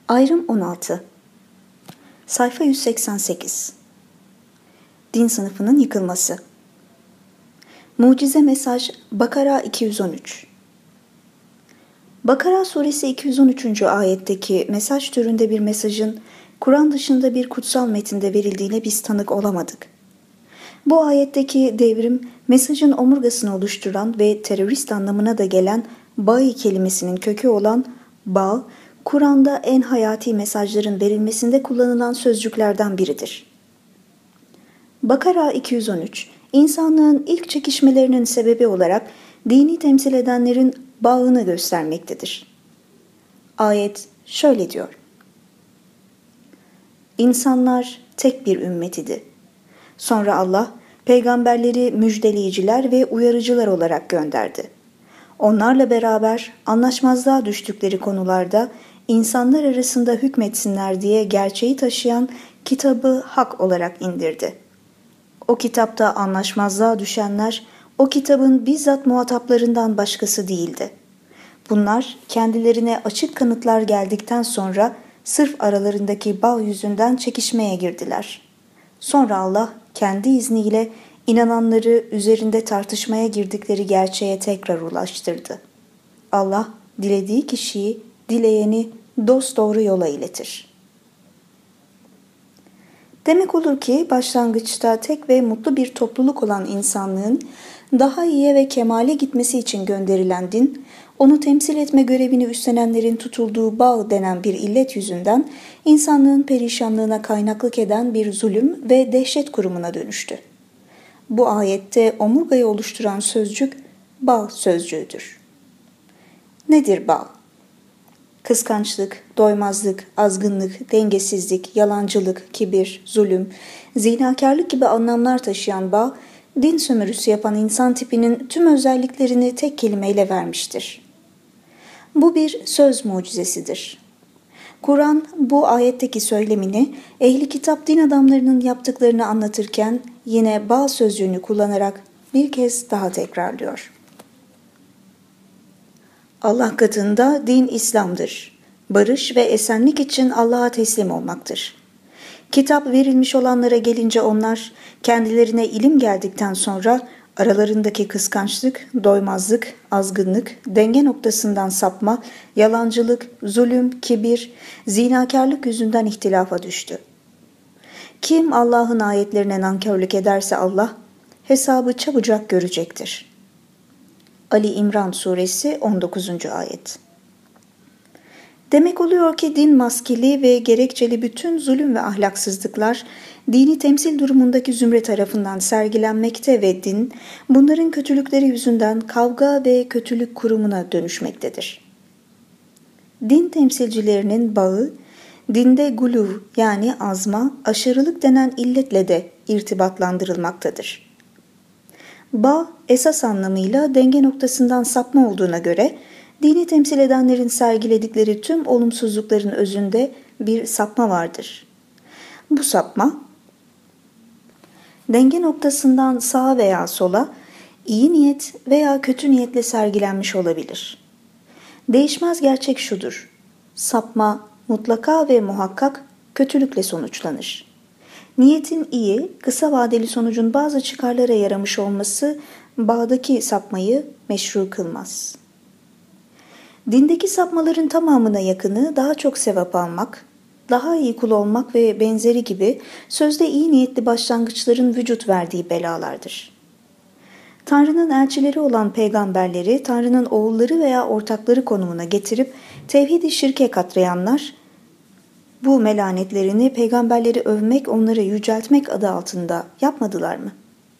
Ayrım 16. Sayfa 188. Din sınıfının yıkılması. Mucize mesaj Bakara 213. Bakara suresi 213. ayetteki mesaj türünde bir mesajın Kur'an dışında bir kutsal metinde verildiğine biz tanık olamadık. Bu ayetteki devrim mesajın omurgasını oluşturan ve terörist anlamına da gelen ba'i kelimesinin kökü olan ba, Kur'an'da en hayati mesajların verilmesinde kullanılan sözcüklerden biridir. Bakara 213, insanlığın ilk çekişmelerinin sebebi olarak dini temsil edenlerin bağını göstermektedir. Ayet şöyle diyor: İnsanlar tek bir ümmet idi. Sonra Allah, peygamberleri müjdeleyiciler ve uyarıcılar olarak gönderdi. Onlarla beraber anlaşmazlığa düştükleri konularda insanlar arasında hükmetsinler diye gerçeği taşıyan kitabı hak olarak indirdi. O kitapta anlaşmazlığa düşenler, o kitabın bizzat muhataplarından başkası değildi. Bunlar kendilerine açık kanıtlar geldikten sonra sırf aralarındaki bağ yüzünden çekişmeye girdiler. Sonra Allah kendi izniyle inananları üzerinde tartışmaya girdikleri gerçeğe tekrar ulaştırdı. Allah dilediği kişiyi, dileyeni dosdoğru yola iletir. Demek olur ki başlangıçta tek ve mutlu bir topluluk olan insanlığın daha iyiye ve kemale gitmesi için gönderilen din, onu temsil etme görevini üstlenenlerin tutulduğu bağ denen bir illet yüzünden insanlığın perişanlığına kaynaklık eden bir zulüm ve dehşet kurumuna dönüştü. Bu ayette omurgayı oluşturan sözcük bağ sözcüğüdür. Nedir bağ? Kıskançlık, doymazlık, azgınlık, dengesizlik, yalancılık, kibir, zulüm, zinakarlık gibi anlamlar taşıyan bağ, din sömürüsü yapan insan tipinin tüm özelliklerini tek kelimeyle vermiştir. Bu bir söz mucizesidir. Kur'an bu ayetteki söylemini ehli kitap din adamlarının yaptıklarını anlatırken yine bağ sözcüğünü kullanarak bir kez daha tekrarlıyor. Allah katında din İslam'dır. Barış ve esenlik için Allah'a teslim olmaktır. Kitap verilmiş olanlara gelince onlar kendilerine ilim geldikten sonra aralarındaki kıskançlık, doymazlık, azgınlık, denge noktasından sapma, yalancılık, zulüm, kibir, zinakarlık yüzünden ihtilafa düştü. Kim Allah'ın ayetlerine nankörlük ederse Allah hesabı çabucak görecektir. Ali İmran suresi 19. ayet. Demek oluyor ki din maskeli ve gerekçeli bütün zulüm ve ahlaksızlıklar dini temsil durumundaki zümre tarafından sergilenmekte ve din bunların kötülükleri yüzünden kavga ve kötülük kurumuna dönüşmektedir. Din temsilcilerinin bağı, dinde guluv yani azma, aşırılık denen illetle de irtibatlandırılmaktadır. Bağ esas anlamıyla denge noktasından sapma olduğuna göre dini temsil edenlerin sergiledikleri tüm olumsuzlukların özünde bir sapma vardır. Bu sapma denge noktasından sağa veya sola iyi niyet veya kötü niyetle sergilenmiş olabilir. Değişmez gerçek şudur: sapma mutlaka ve muhakkak kötülükle sonuçlanır. Niyetin iyi, kısa vadeli sonucun bazı çıkarlara yaramış olması bağdaki sapmayı meşru kılmaz. Dindeki sapmaların tamamına yakını daha çok sevap almak, daha iyi kul olmak ve benzeri gibi sözde iyi niyetli başlangıçların vücut verdiği belalardır. Tanrı'nın elçileri olan peygamberleri Tanrı'nın oğulları veya ortakları konumuna getirip tevhid-i şirke katlayanlar, bu melanetlerini peygamberleri övmek, onları yüceltmek adı altında yapmadılar mı?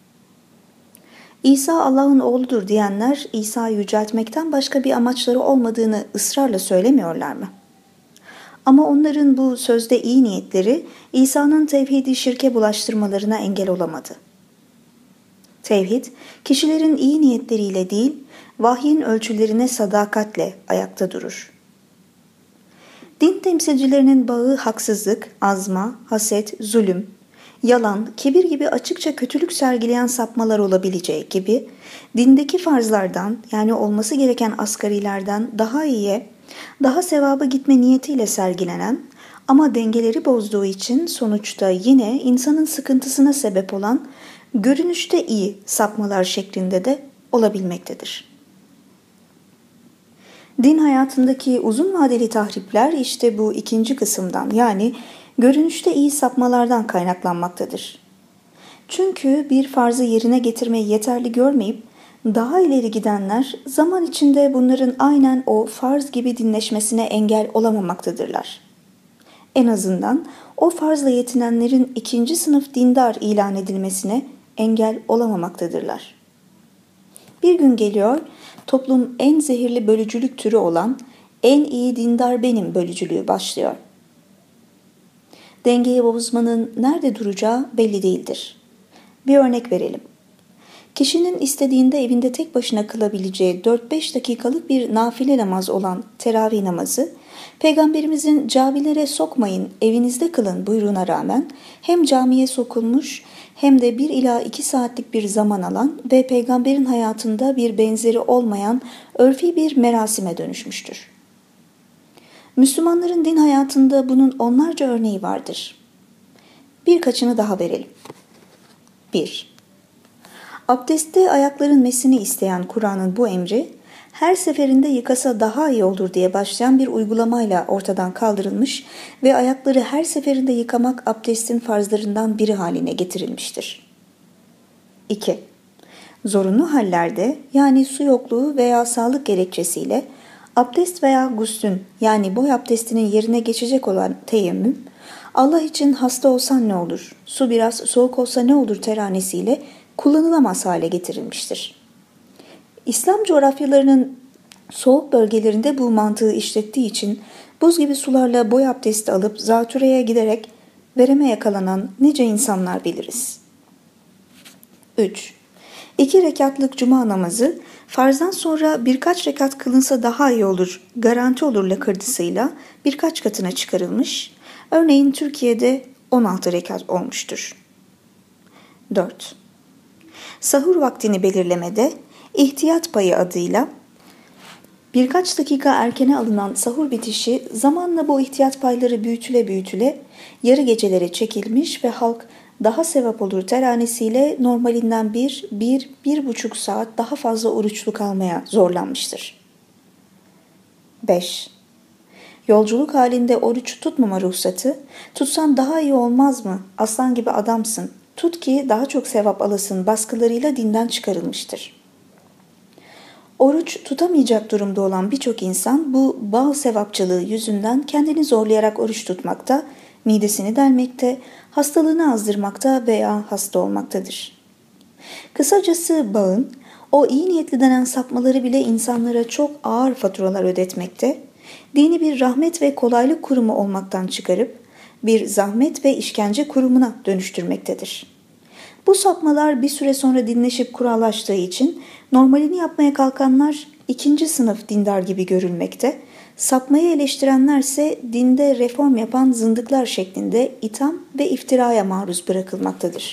İsa Allah'ın oğludur diyenler İsa'yı yüceltmekten başka bir amaçları olmadığını ısrarla söylemiyorlar mı? Ama onların bu sözde iyi niyetleri İsa'nın tevhidi şirke bulaştırmalarına engel olamadı. Tevhid, kişilerin iyi niyetleriyle değil, vahyin ölçülerine sadakatle ayakta durur. Din temsilcilerinin bağı haksızlık, azma, haset, zulüm, yalan, kibir gibi açıkça kötülük sergileyen sapmalar olabileceği gibi dindeki farzlardan yani olması gereken asgarilerden daha iyiye Daha sevaba gitme niyetiyle sergilenen ama dengeleri bozduğu için sonuçta yine insanın sıkıntısına sebep olan görünüşte iyi sapmalar şeklinde de olabilmektedir. Din hayatındaki uzun vadeli tahripler işte bu ikinci kısımdan, yani görünüşte iyi sapmalardan kaynaklanmaktadır. Çünkü bir farzı yerine getirmeyi yeterli görmeyip daha ileri gidenler zaman içinde bunların aynen o farz gibi dinleşmesine engel olamamaktadırlar. En azından o farzla yetinenlerin ikinci sınıf dindar ilan edilmesine engel olamamaktadırlar. Bir gün geliyor, toplum en zehirli bölücülük türü olan en iyi dindar benim bölücülüğü başlıyor. Dengeyi bozmanın nerede duracağı belli değildir. Bir örnek verelim. Kişinin istediğinde evinde tek başına kılabileceği 4-5 dakikalık bir nafile namaz olan teravih namazı, Peygamberimizin camilere sokmayın, evinizde kılın buyruğuna rağmen hem camiye sokulmuş hem de 1 ila 2 saatlik bir zaman alan ve Peygamberin hayatında bir benzeri olmayan örfi bir merasime dönüşmüştür. Müslümanların din hayatında bunun onlarca örneği vardır. Birkaçını daha verelim. 1. Abdestte ayakların mesini isteyen Kur'an'ın bu emri, her seferinde yıkasa daha iyi olur diye başlayan bir uygulamayla ortadan kaldırılmış ve ayakları her seferinde yıkamak abdestin farzlarından biri haline getirilmiştir. 2. Zorunlu hallerde, yani su yokluğu veya sağlık gerekçesiyle abdest veya guslün, yani boy abdestinin yerine geçecek olan teyemmüm, Allah için hasta olsan ne olur, su biraz soğuk olsa ne olur teranesiyle kullanılamaz hale getirilmiştir. İslam coğrafyalarının soğuk bölgelerinde bu mantığı işlettiği için buz gibi sularla boy abdesti alıp zatürreye giderek vereme yakalanan nice insanlar biliriz. 3. 2 rekatlık cuma namazı farzdan sonra birkaç rekat kılınsa daha iyi olur, garanti olur lakırdısıyla birkaç katına çıkarılmış. Örneğin Türkiye'de 16 rekat olmuştur. 4. Sahur vaktini belirlemede ihtiyat payı adıyla birkaç dakika erkene alınan sahur bitişi zamanla bu ihtiyat payları büyütüle yarı gecelere çekilmiş ve halk daha sevap olur teranesiyle normalinden 1,5 saat daha fazla oruçlu kalmaya zorlanmıştır. 5. Yolculuk halinde oruç tutmama ruhsatı, tutsan daha iyi olmaz mı, aslan gibi adamsın, tut ki daha çok sevap alasın baskılarıyla dinden çıkarılmıştır. Oruç tutamayacak durumda olan birçok insan bu bal sevapçılığı yüzünden kendini zorlayarak oruç tutmakta, midesini delmekte, hastalığını azdırmakta veya hasta olmaktadır. Kısacası bağın, o iyi niyetli denen sapmaları bile insanlara çok ağır faturalar ödetmekte, dini bir rahmet ve kolaylık kurumu olmaktan çıkarıp bir zahmet ve işkence kurumuna dönüştürmektedir. Bu sapmalar bir süre sonra dinleşip kurallaştığı için normalini yapmaya kalkanlar ikinci sınıf dindar gibi görülmekte, sapmayı eleştirenlerse dinde reform yapan zındıklar şeklinde itham ve iftiraya maruz bırakılmaktadır.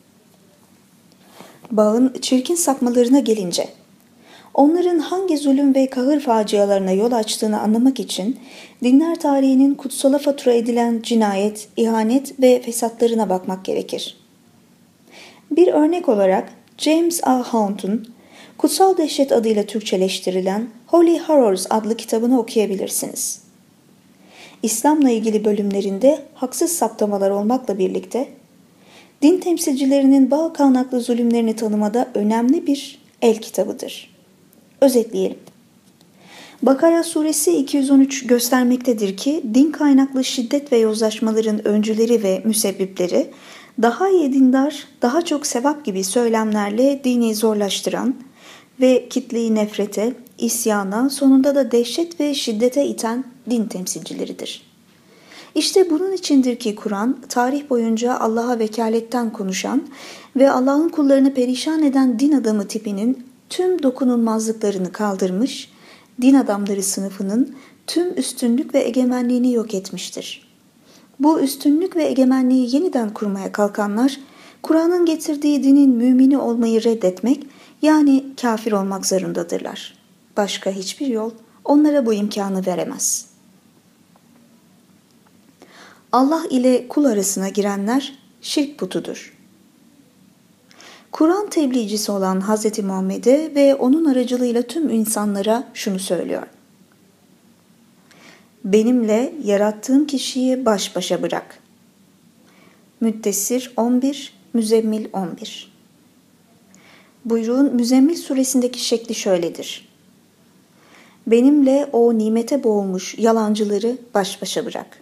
Bağın çirkin sapmalarına gelince, onların hangi zulüm ve kahır facialarına yol açtığını anlamak için dinler tarihinin kutsala fatura edilen cinayet, ihanet ve fesatlarına bakmak gerekir. Bir örnek olarak James A. Hount'un Kutsal Dehşet adıyla Türkçeleştirilen Holy Horrors adlı kitabını okuyabilirsiniz. İslam'la ilgili bölümlerinde haksız saptamalar olmakla birlikte din temsilcilerinin bağ kaynaklı zulümlerini tanımada önemli bir el kitabıdır. Özetleyelim. Bakara suresi 213 göstermektedir ki din kaynaklı şiddet ve yozlaşmaların öncüleri ve müsebbipleri daha iyi dindar, daha çok sevap gibi söylemlerle dini zorlaştıran ve kitleyi nefrete, isyana, sonunda da dehşet ve şiddete iten din temsilcileridir. İşte bunun içindir ki Kur'an, tarih boyunca Allah'a vekaletten konuşan ve Allah'ın kullarını perişan eden din adamı tipinin tüm dokunulmazlıklarını kaldırmış, din adamları sınıfının tüm üstünlük ve egemenliğini yok etmiştir. Bu üstünlük ve egemenliği yeniden kurmaya kalkanlar, Kur'an'ın getirdiği dinin mümini olmayı reddetmek, yani kafir olmak zorundadırlar. Başka hiçbir yol onlara bu imkanı veremez. Allah ile kul arasına girenler şirk putudur. Kur'an tebliğcisi olan Hz. Muhammed'e ve onun aracılığıyla tüm insanlara şunu söylüyor: benimle yarattığım kişiyi baş başa bırak. Müddessir 11, Müzzemmil 11. Buyruğun Müzzemmil suresindeki şekli şöyledir: benimle o nimete boğulmuş yalancıları baş başa bırak.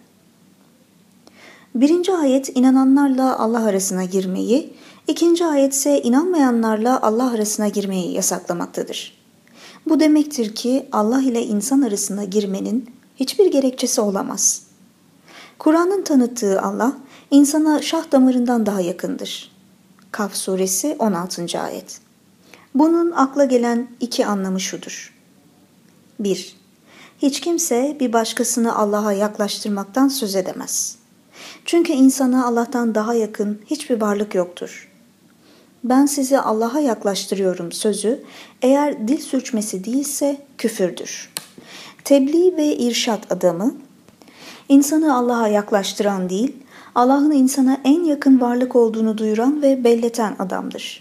1. ayet inananlarla Allah arasına girmeyi, 2. ayet ise inanmayanlarla Allah arasına girmeyi yasaklamaktadır. Bu demektir ki Allah ile insan arasına girmenin hiçbir gerekçesi olamaz. Kur'an'ın tanıttığı Allah, insana şah damarından daha yakındır. Kaf suresi 16. ayet. Bunun akla gelen iki anlamı şudur: 1. Hiç kimse bir başkasını Allah'a yaklaştırmaktan söz edemez. Çünkü insana Allah'tan daha yakın hiçbir varlık yoktur. Ben sizi Allah'a yaklaştırıyorum sözü eğer dil sürçmesi değilse küfürdür. Tebliğ ve irşat adamı, insanı Allah'a yaklaştıran değil, Allah'ın insana en yakın varlık olduğunu duyuran ve belleten adamdır.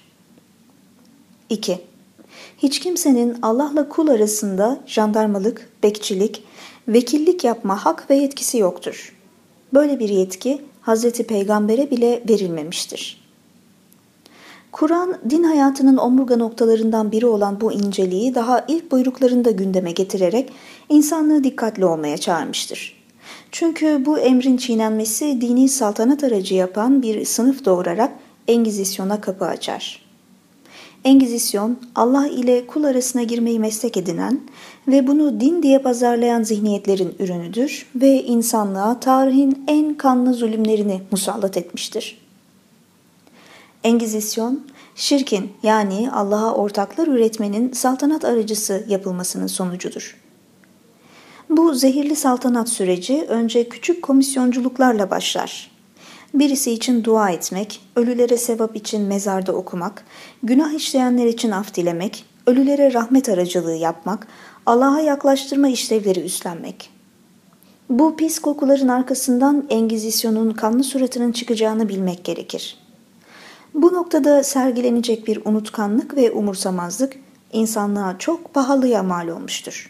2. Hiç kimsenin Allah'la kul arasında jandarmalık, bekçilik, vekillik yapma hak ve yetkisi yoktur. Böyle bir yetki Hazreti Peygamber'e bile verilmemiştir. Kur'an, din hayatının omurga noktalarından biri olan bu inceliği daha ilk buyruklarında gündeme getirerek insanlığı dikkatli olmaya çağırmıştır. Çünkü bu emrin çiğnenmesi dini saltanat aracı yapan bir sınıf doğurarak Engizisyon'a kapı açar. Engizisyon, Allah ile kul arasına girmeyi meslek edinen ve bunu din diye pazarlayan zihniyetlerin ürünüdür ve insanlığa tarihin en kanlı zulümlerini musallat etmiştir. Engizisyon, şirkin yani Allah'a ortaklar üretmenin saltanat aracısı yapılmasının sonucudur. Bu zehirli saltanat süreci önce küçük komisyonculuklarla başlar. Birisi için dua etmek, ölülere sevap için mezarda okumak, günah işleyenler için af dilemek, ölülere rahmet aracılığı yapmak, Allah'a yaklaştırma işlevleri üstlenmek. Bu pis kokuların arkasından Engizisyon'un kanlı suratının çıkacağını bilmek gerekir. Bu noktada sergilenecek bir unutkanlık ve umursamazlık insanlığa çok pahalıya mal olmuştur.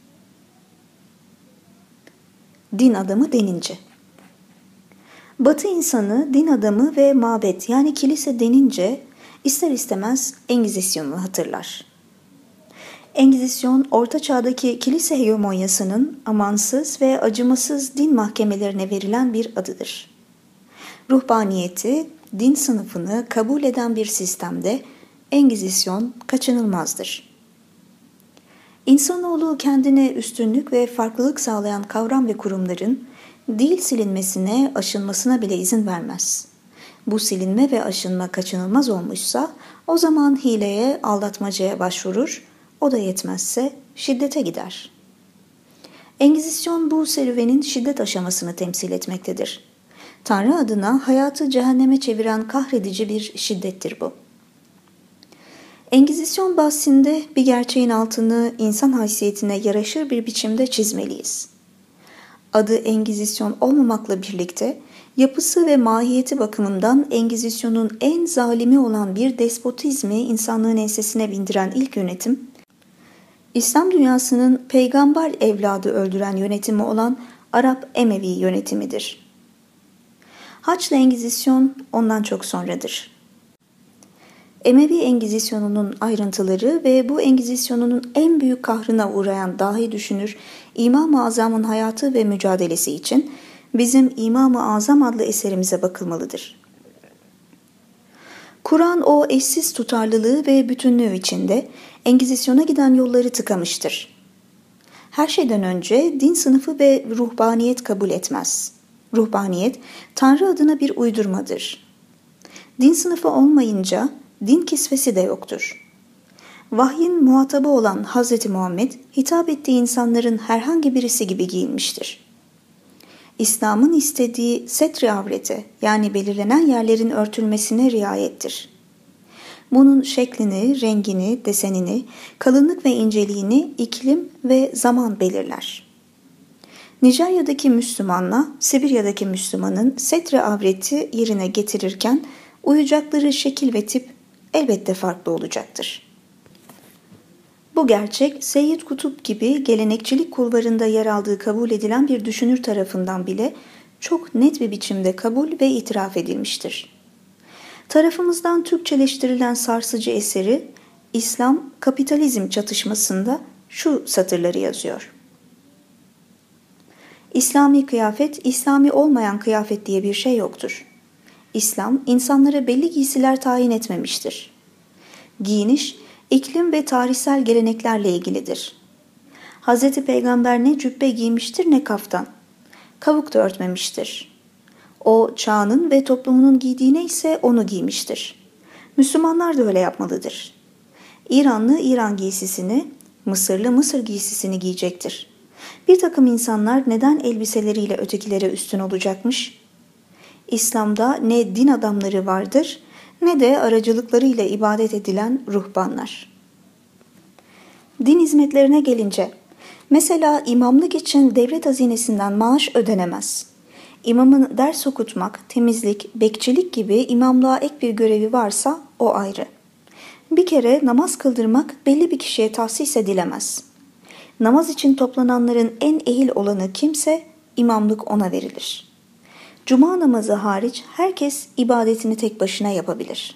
Din adamı denince. Batı insanı din adamı ve mabet yani kilise denince ister istemez Engizisyon'u hatırlar. Engizisyon, Orta Çağ'daki kilise hegemonyasının amansız ve acımasız din mahkemelerine verilen bir adıdır. Ruhbaniyeti, din sınıfını kabul eden bir sistemde Engizisyon kaçınılmazdır. İnsanoğlu kendine üstünlük ve farklılık sağlayan kavram ve kurumların değil silinmesine, aşınmasına bile izin vermez. Bu silinme ve aşınma kaçınılmaz olmuşsa o zaman hileye, aldatmacaya başvurur, o da yetmezse şiddete gider. Engizisyon bu serüvenin şiddet aşamasını temsil etmektedir. Tanrı adına hayatı cehenneme çeviren kahredici bir şiddettir bu. Engizisyon bahsinde bir gerçeğin altını insan haysiyetine yaraşır bir biçimde çizmeliyiz. Adı Engizisyon olmamakla birlikte yapısı ve mahiyeti bakımından Engizisyon'un en zalimi olan bir despotizmi insanlığın ensesine bindiren ilk yönetim, İslam dünyasının peygamber evladı öldüren yönetimi olan Arap Emevi yönetimidir. Haçlı Engizisyon ondan çok sonradır. Emevi Engizisyonunun ayrıntıları ve bu Engizisyonunun en büyük kahrına uğrayan dahi düşünür İmam-ı Azam'ın hayatı ve mücadelesi için bizim İmam-ı Azam adlı eserimize bakılmalıdır. Kur'an o eşsiz tutarlılığı ve bütünlüğü içinde Engizisyona giden yolları tıkamıştır. Her şeyden önce din sınıfı ve ruhbaniyet kabul etmez. Ruhbaniyet, Tanrı adına bir uydurmadır. Din sınıfı olmayınca din kisvesi de yoktur. Vahyin muhatabı olan Hz. Muhammed, hitap ettiği insanların herhangi birisi gibi giyinmiştir. İslam'ın istediği setr-i avrete yani belirlenen yerlerin örtülmesine riayettir. Bunun şeklini, rengini, desenini, kalınlık ve inceliğini iklim ve zaman belirler. Nijerya'daki Müslümanla Sibirya'daki Müslümanın setre avreti yerine getirirken uyacakları şekil ve tip elbette farklı olacaktır. Bu gerçek Seyyid Kutup gibi gelenekçilik kulvarında yer aldığı kabul edilen bir düşünür tarafından bile çok net bir biçimde kabul ve itiraf edilmiştir. Tarafımızdan Türkçeleştirilen sarsıcı eseri İslam-Kapitalizm çatışmasında şu satırları yazıyor. İslami kıyafet, İslami olmayan kıyafet diye bir şey yoktur. İslam, insanlara belli giysiler tayin etmemiştir. Giyiniş, iklim ve tarihsel geleneklerle ilgilidir. Hz. Peygamber ne cübbe giymiştir ne kaftan. Kavuk da örtmemiştir. O çağının ve toplumunun giydiğine ise onu giymiştir. Müslümanlar da öyle yapmalıdır. İranlı İran giysisini, Mısırlı Mısır giysisini giyecektir. Bir takım insanlar neden elbiseleriyle ötekilere üstün olacakmış? İslam'da ne din adamları vardır ne de aracılıklarıyla ibadet edilen ruhbanlar. Din hizmetlerine gelince, mesela imamlık için devlet hazinesinden maaş ödenemez. İmamın ders okutmak, temizlik, bekçilik gibi imamlığa ek bir görevi varsa o ayrı. Bir kere namaz kıldırmak belli bir kişiye tahsis edilemez. Namaz için toplananların en ehil olanı kimse imamlık ona verilir. Cuma namazı hariç herkes ibadetini tek başına yapabilir.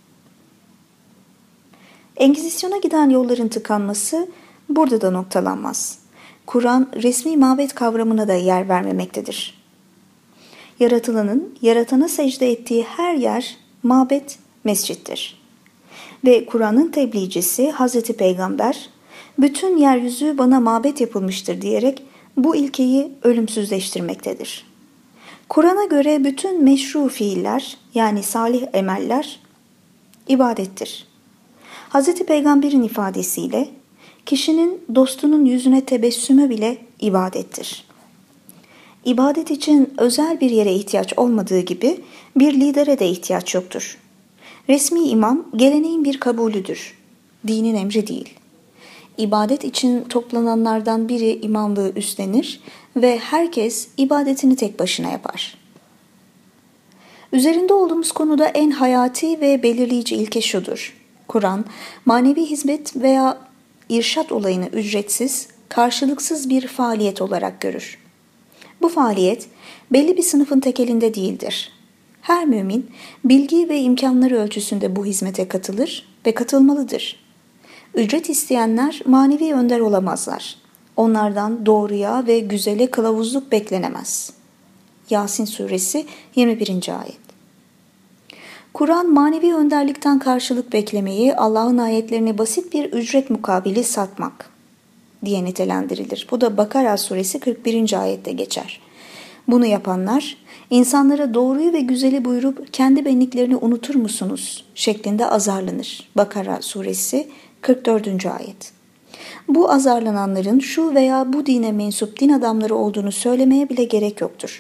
Engizisyona giden yolların tıkanması burada da noktalanmaz. Kur'an resmi mabet kavramına da yer vermemektedir. Yaratılanın yaratana secde ettiği her yer mabet, mescittir. Ve Kur'an'ın tebliğcisi Hazreti Peygamber, bütün yeryüzü bana mabet yapılmıştır diyerek bu ilkeyi ölümsüzleştirmektedir. Kur'an'a göre bütün meşru fiiller yani salih emeller ibadettir. Hz. Peygamber'in ifadesiyle kişinin dostunun yüzüne tebessümü bile ibadettir. İbadet için özel bir yere ihtiyaç olmadığı gibi bir lidere de ihtiyaç yoktur. Resmi imam geleneğin bir kabulüdür, dinin emri değil. İbadet için toplananlardan biri imamlığı üstlenir ve herkes ibadetini tek başına yapar. Üzerinde olduğumuz konuda en hayati ve belirleyici ilke şudur. Kur'an, manevi hizmet veya irşat olayını ücretsiz, karşılıksız bir faaliyet olarak görür. Bu faaliyet belli bir sınıfın tekelinde değildir. Her mümin bilgi ve imkanları ölçüsünde bu hizmete katılır ve katılmalıdır. Ücret isteyenler manevi önder olamazlar. Onlardan doğruya ve güzele kılavuzluk beklenemez. Yasin Suresi 21. ayet. Kur'an manevi önderlikten karşılık beklemeyi Allah'ın ayetlerini basit bir ücret mukabili satmak diye nitelendirilir. Bu da Bakara Suresi 41. ayette geçer. Bunu yapanlar insanlara doğruyu ve güzeli buyurup kendi benliklerini unutur musunuz şeklinde azarlanır. Bakara Suresi 44. ayet. Bu azarlananların şu veya bu dine mensup din adamları olduğunu söylemeye bile gerek yoktur.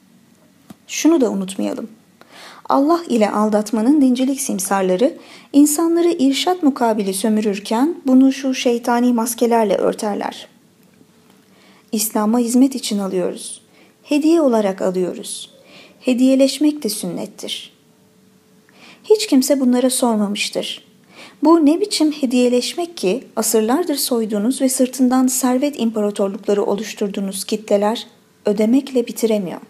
Şunu da unutmayalım. Allah ile aldatmanın dincilik simsarları insanları irşat mukabili sömürürken bunu şu şeytani maskelerle örterler. İslam'a hizmet için alıyoruz. Hediye olarak alıyoruz. Hediyeleşmek de sünnettir. Hiç kimse bunlara sormamıştır. Bu ne biçim hediyeleşmek ki asırlardır soyduğunuz ve sırtından servet imparatorlukları oluşturduğunuz kitleler ödemekle bitiremiyor.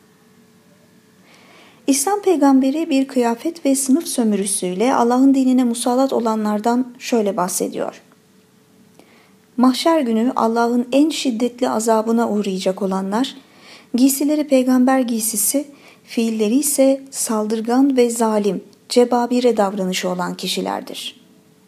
İslam peygamberi bir kıyafet ve sınıf sömürüsüyle Allah'ın dinine musallat olanlardan şöyle bahsediyor. Mahşer günü Allah'ın en şiddetli azabına uğrayacak olanlar, giysileri peygamber giysisi, fiilleri ise saldırgan ve zalim, cebabire davranışı olan kişilerdir.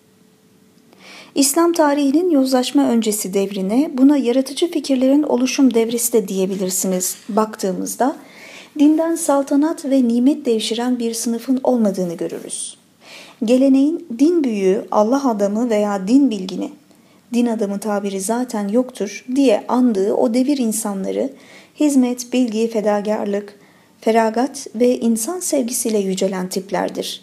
İslam tarihinin yozlaşma öncesi devrine buna yaratıcı fikirlerin oluşum devresi de diyebilirsiniz baktığımızda, dinden saltanat ve nimet devşiren bir sınıfın olmadığını görürüz. Geleneğin din büyüğü, Allah adamı veya din bilgini, din adamı tabiri zaten yoktur diye andığı o devir insanları hizmet, bilgi, fedakarlık, feragat ve insan sevgisiyle yücelen tiplerdir.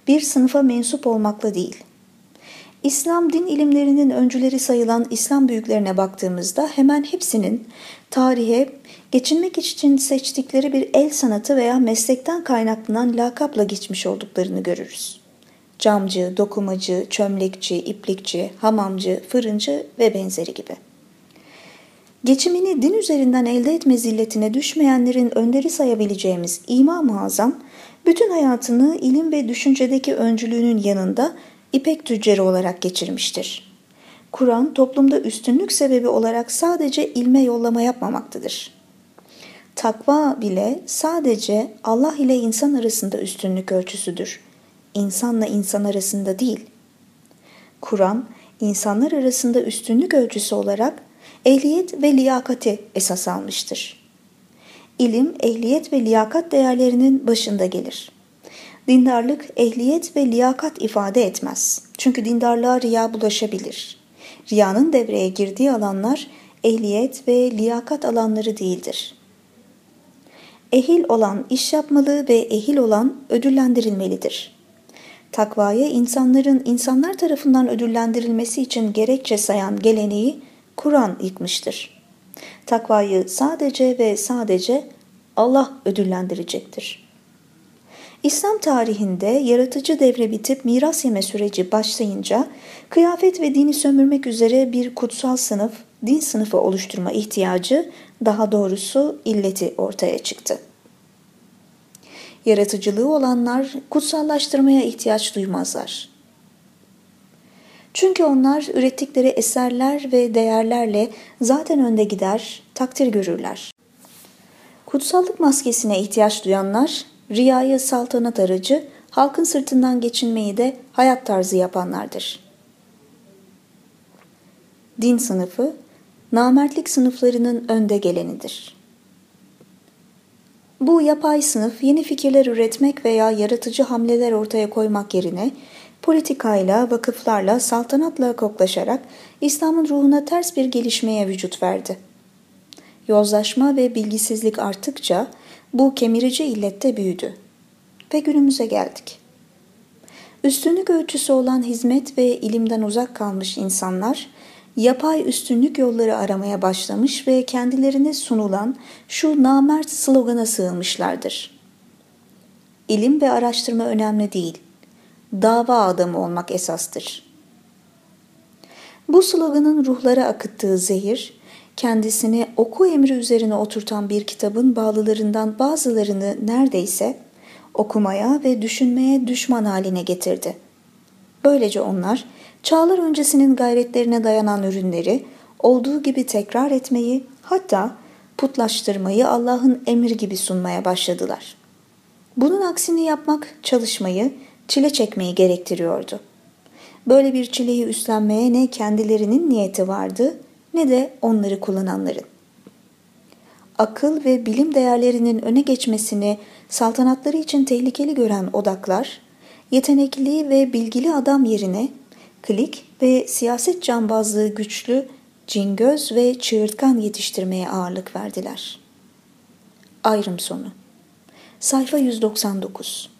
bir sınıfa mensup olmakla değil. İslam din ilimlerinin öncüleri sayılan İslam büyüklerine baktığımızda hemen hepsinin tarihe geçinmek için seçtikleri bir el sanatı veya meslekten kaynaklanan lakapla geçmiş olduklarını görürüz. Camcı, dokumacı, çömlekçi, iplikçi, hamamcı, fırıncı ve benzeri gibi. Geçimini din üzerinden elde etme zilletine düşmeyenlerin önderi sayabileceğimiz İmam-ı Azam, bütün hayatını ilim ve düşüncedeki öncülüğünün yanında İpek tüccarı olarak geçirmiştir. Kur'an toplumda üstünlük sebebi olarak sadece ilme yollama yapmamaktadır. Takva bile sadece Allah ile insan arasında üstünlük ölçüsüdür. İnsanla insan arasında değil. Kur'an, insanlar arasında üstünlük ölçüsü olarak ehliyet ve liyakati esas almıştır. İlim, ehliyet ve liyakat değerlerinin başında gelir. Dindarlık, ehliyet ve liyakat ifade etmez. Çünkü dindarlığa riya bulaşabilir. Riyanın devreye girdiği alanlar ehliyet ve liyakat alanları değildir. Ehil olan iş yapmalı ve ehil olan ödüllendirilmelidir. Takvayı insanlar tarafından ödüllendirilmesi için gerekçe sayan geleneği Kur'an yıkmıştır. Takvayı sadece ve sadece Allah ödüllendirecektir. İslam tarihinde yaratıcı devre bitip miras yeme süreci başlayınca kıyafet ve dini sömürmek üzere bir kutsal sınıf, din sınıfı oluşturma ihtiyacı, daha doğrusu illeti ortaya çıktı. Yaratıcılığı olanlar kutsallaştırmaya ihtiyaç duymazlar. Çünkü onlar ürettikleri eserler ve değerlerle zaten önde gider, takdir görürler. Kutsallık maskesine ihtiyaç duyanlar, riyayı saltanat aracı, halkın sırtından geçinmeyi de hayat tarzı yapanlardır. Din sınıfı, namertlik sınıflarının önde gelenidir. Bu yapay sınıf yeni fikirler üretmek veya yaratıcı hamleler ortaya koymak yerine politikayla, vakıflarla, saltanatla koklaşarak İslam'ın ruhuna ters bir gelişmeye vücut verdi. Yozlaşma ve bilgisizlik arttıkça bu kemirici illet de büyüdü ve günümüze geldik. Üstünlük ölçüsü olan hizmet ve ilimden uzak kalmış insanlar, yapay üstünlük yolları aramaya başlamış ve kendilerine sunulan şu namert slogana sığınmışlardır. İlim ve araştırma önemli değil, dava adamı olmak esastır. Bu sloganın ruhlara akıttığı zehir, kendisini oku emri üzerine oturtan bir kitabın bağlılarından bazılarını neredeyse okumaya ve düşünmeye düşman haline getirdi. Böylece onlar, çağlar öncesinin gayretlerine dayanan ürünleri olduğu gibi tekrar etmeyi, hatta putlaştırmayı Allah'ın emri gibi sunmaya başladılar. Bunun aksini yapmak, çalışmayı, çile çekmeyi gerektiriyordu. Böyle bir çileyi üstlenmeye ne kendilerinin niyeti vardı, ne de onları kullananların. Akıl ve bilim değerlerinin öne geçmesini saltanatları için tehlikeli gören odaklar, yetenekli ve bilgili adam yerine klik ve siyaset cambazlığı güçlü, cingöz ve çığırtkan yetiştirmeye ağırlık verdiler. Ayrım sonu. Sayfa 199.